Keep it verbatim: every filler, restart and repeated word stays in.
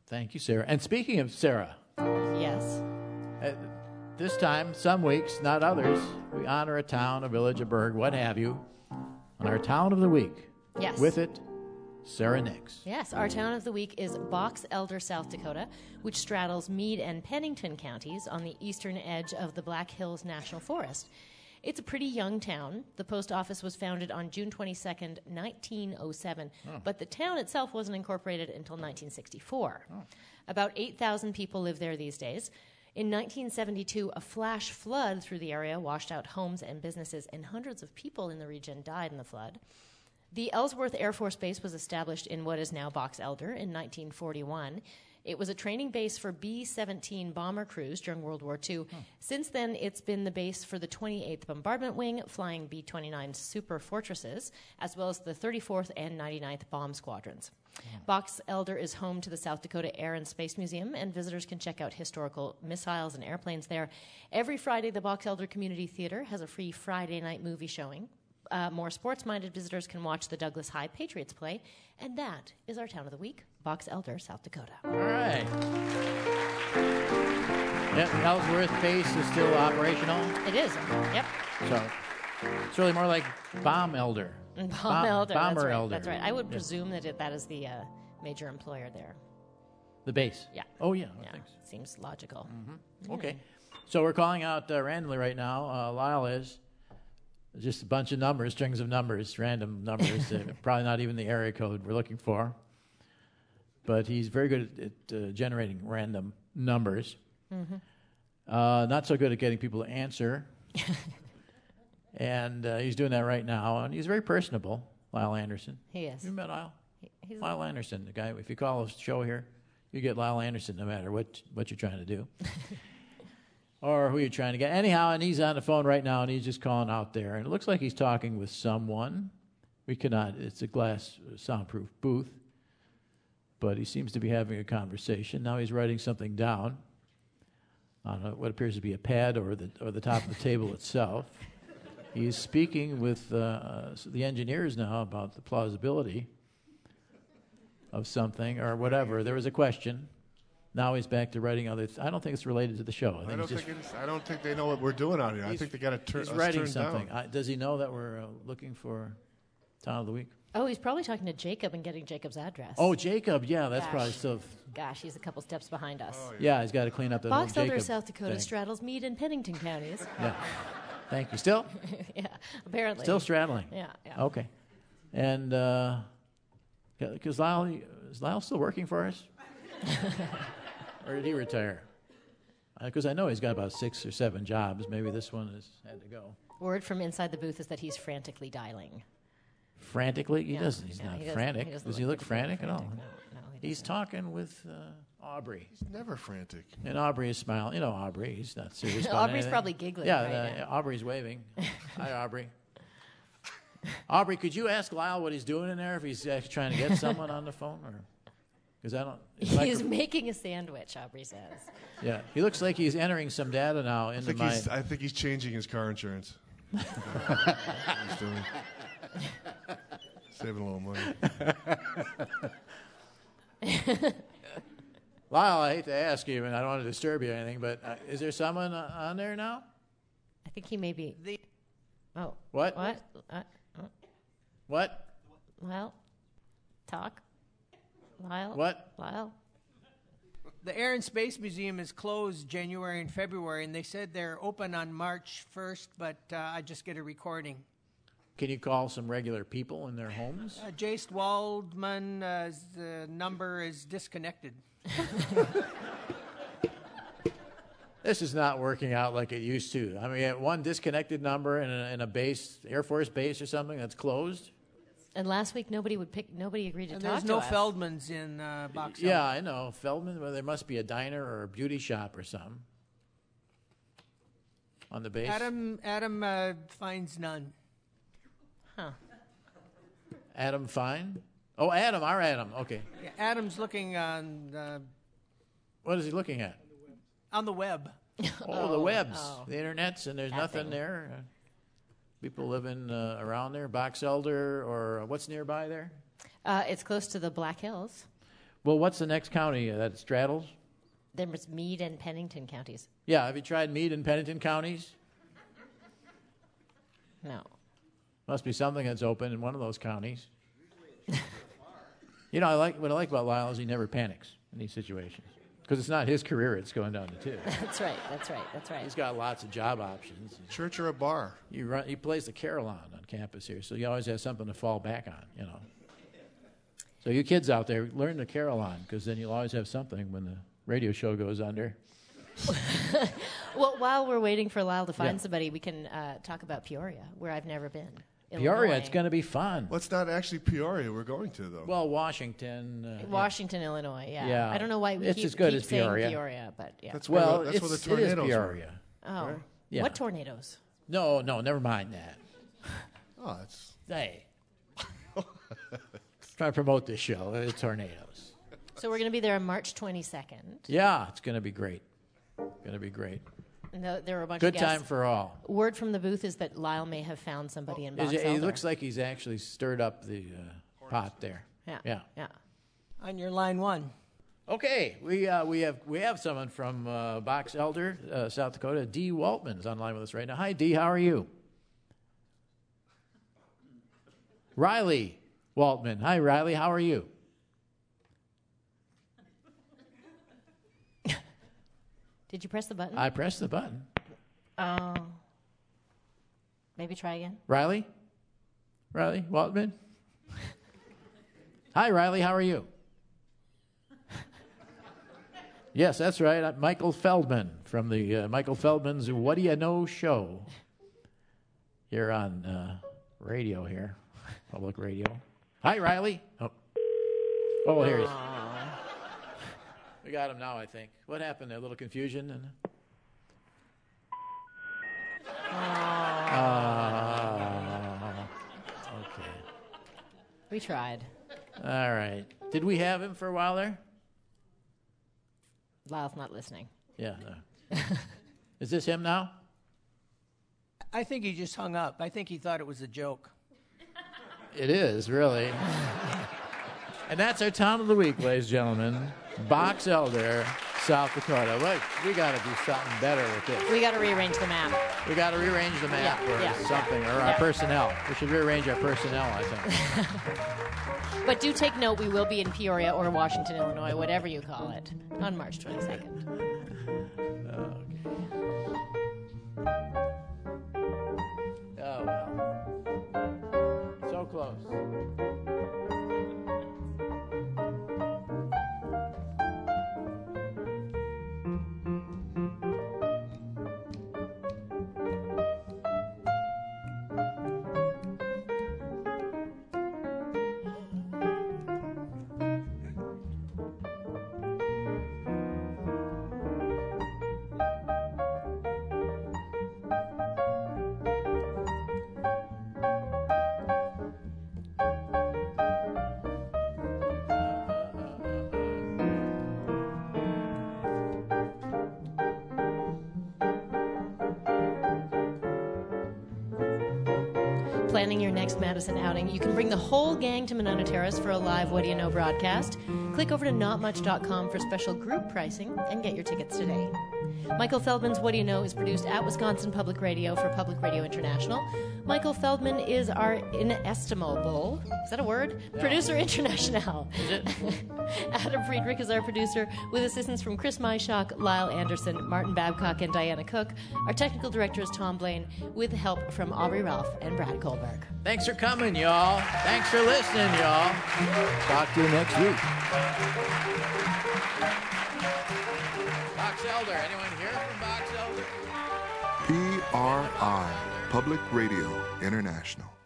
Thank you, Sarah. And speaking of Sarah, Yes. uh, this time, some weeks, not others, we honor a town, a village, a burg, what have you, on our Town of the Week. Yes. With it, Sarah Nix. Yes, our town of the week is Box Elder, South Dakota, which straddles Meade and Pennington counties on the eastern edge of the Black Hills National Forest. It's a pretty young town. The post office was founded on June twenty-second, nineteen oh seven, Oh. but the town itself wasn't incorporated until nineteen sixty-four. Oh. About eight thousand people live there these days. In nineteen seventy-two, a flash flood through the area washed out homes and businesses, and hundreds of people in the region died in the flood. The Ellsworth Air Force Base was established in what is now Box Elder in nineteen forty-one. It was a training base for B seventeen bomber crews during World War Two. Hmm. Since then, it's been the base for the twenty-eighth Bombardment Wing, flying B twenty-nine Super Fortresses, as well as the thirty-fourth and ninety-ninth Bomb Squadrons. Hmm. Box Elder is home to the South Dakota Air and Space Museum, and visitors can check out historical missiles and airplanes there. Every Friday, the Box Elder Community Theater has a free Friday night movie showing. Uh, more sports-minded visitors can watch the Douglas High Patriots play. And that is our Town of the Week, Box Elder, South Dakota. All right. Yep, Ellsworth base is still operational. It is. Yep. So it's really more like Bomb Elder. Bomb, Bomb Elder. Bomber that's right, Elder. That's right. I would Yeah. presume that it, that is the uh, major employer there. The base? Yeah. Oh, yeah. Yeah. Thanks. Seems logical. Mm-hmm. Okay. So we're calling out uh, randomly right now. Uh, Lyle is. Just a bunch of numbers, strings of numbers, random numbers. uh, probably not even the area code we're looking for. But he's very good at, at uh, generating random numbers. Mm-hmm. Uh, not so good at getting people to answer. And uh, he's doing that right now. And he's very personable, Lyle Anderson. He is. You met Lyle? He- he's Lyle Anderson, the guy. If you call a show here, you get Lyle Anderson no matter what what you're trying to do. Or who you're trying to get. Anyhow, and he's on the phone right now, and he's just calling out there. And it looks like he's talking with someone. We cannot, it's a glass uh, soundproof booth. But he seems to be having a conversation. Now he's writing something down on a, what appears to be a pad or the or the top of the table itself. He's speaking with uh, the engineers now about the plausibility of something or whatever. There was a question. Now he's back to writing other. Th- I don't think it's related to the show. I, think I don't he's think just, it's, I don't think they know what we're doing out here. I he's- think they got to turn. He's us writing turned something. down. I, does he know that we're uh, looking for Town of the Week? Oh, he's probably talking to Jacob and getting Jacob's address. Oh, Jacob. Yeah, that's Gosh. probably still. Gosh, he's a couple steps behind us. Oh, Yeah, he's got to clean up that whole Box Elder, Jacob South Dakota, thing. straddles Meade and Pennington counties. Yeah. Thank you. Still, Yeah, apparently. still straddling. Yeah, yeah. Okay. And because Lyle, is Lyle still working for us, or did he retire? Because I know he's got about six or seven jobs. Maybe this one has had to go. Word from inside the booth is that he's frantically dialing. Frantically? He Yeah, doesn't. He's yeah, not he doesn't- frantic. he doesn't Does he look look particularly frantic at all? frantic, no, no, he He's doesn't. talking with uh, Aubrey. He's never frantic. And Aubrey is smiling. You know Aubrey. He's not serious about Aubrey's anything. probably giggling Yeah, right uh, now. Aubrey's waving. Hi, Aubrey. Aubrey, could you ask Lyle what he's doing in there if he's actually trying to get someone on the phone? or Because I don't... it's like He's a- making a sandwich, Aubrey says. Yeah, he looks like he's entering some data now I into think my... he's. I think he's changing his car insurance. He's doing. Saving a little money. Lyle, I hate to ask you, and I don't want to disturb you or anything, but uh, is there someone uh, on there now? I think he may be. Oh. What? What? Uh, uh, What? Lyle? Talk? Lyle? What? Lyle? The Air and Space Museum is closed January and February, and they said they're open on March first, but uh, I just get a recording. Can you call some regular people in their homes? Uh, Jace Waldman, uh, the number is disconnected. This is not working out like it used to. I mean, one disconnected number in a, in a base, Air Force base or something that's closed. And last week nobody would pick. Nobody agreed to And talk there's to no us. Feldmans in uh, Box Yeah, Elder. I know. Feldman, well, there must be a diner or a beauty shop or something on the base. Adam, Adam uh, finds none. Huh. Adam Fine? Oh, Adam, our Adam. Okay. Yeah, Adam's looking on uh, What is he looking at? on the web. Oh, the webs, oh. the internets, and there's That nothing thing. there. Uh, people living uh, around there, Box Elder, or uh, what's nearby there? Uh, it's close to the Black Hills. Well, what's the next county that it straddles? There's Meade and Pennington counties. Yeah, have you tried Meade and Pennington counties? No. Must be something that's open in one of those counties. You know, I like what I like about Lyle is he never panics in these situations because it's not his career; it's going down to two. That's right. That's right. That's right. He's got lots of job options. Church or a bar? He run, he plays the carillon on campus here, so you always have something to fall back on. You know. So you kids out there, learn the carillon because then you'll always have something when the radio show goes under. Well, while we're waiting for Lyle to find Yeah. somebody, we can uh, talk about Peoria, where I've never been. Peoria, Illinois. it's going to be fun. Well, it's not actually Peoria we're going to, though. Well, Washington. Uh, Washington, Illinois. Yeah. Yeah. I don't know why we It's keep, as good keep as saying Peoria. Peoria, but yeah. That's where Well, the, that's where the it's, it tornadoes is were. Peoria. oh, right? Yeah. What tornadoes? No, no, never mind that. Oh, it's Hey. Try to promote this show. It's tornadoes. So we're going to be there on March twenty-second. Yeah, it's going to be great. Going to be great. And the, there were a bunch Good of guests. time for all. Word from the booth is that Lyle may have found somebody in Box Is it- It Elder. looks like he's actually stirred up the uh, pot there. Yeah. Yeah. Yeah. On your line one. Okay, we uh, we have we have someone from uh, Box Elder, uh, South Dakota. Dee Waltman is online with us right now. Hi, Dee. How are you? Riley Waltman. Hi, Riley. How are you? Did you press the button? I pressed the button. Oh. Maybe try again. Riley? Riley Waltman? Hi, Riley. How are you? Yes, that's right. I'm Michael Feldman from the uh, Michael Feldman's What Do You Know show. Here on uh, radio here, public radio. Hi, Riley. Oh, oh here he is. We got him now, I think. What happened? A little confusion? And... Uh, okay. We tried. All right. Did we have him for a while there? Lyle's not listening. Yeah. No. Is this him now? I think he just hung up. I think he thought it was a joke. It is, really. And that's our town of the week, ladies and gentlemen. Box Elder, South Dakota. Wait, we got to do something better with this. We got to rearrange the map. We got to rearrange the map Yeah, or yeah, something, yeah, or our yeah. personnel. We should rearrange our personnel, I think. But do take note, we will be in Peoria or Washington, Illinois, whatever you call it, on March twenty-second. Oh, well. So close. Planning your next Madison outing, you can bring the whole gang to Monona Terrace for a live What Do You Know broadcast. Click over to not much dot com for special group pricing and get your tickets today. Michael Feldman's What Do You Know is produced at Wisconsin Public Radio for Public Radio International. Michael Feldman is our inestimable, is that a word? Yeah. Producer international. Is it? Adam Friedrich is our producer, with assistance from Chris Myshock, Lyle Anderson, Martin Babcock, and Diana Cook. Our technical director is Tom Blaine, with help from Aubrey Ralph and Brad Kohlberg. Thanks for coming, y'all. Thanks for listening, y'all. Talk to you next week. Box Elder. Anyone here from Box Elder? P R I, Public Radio International.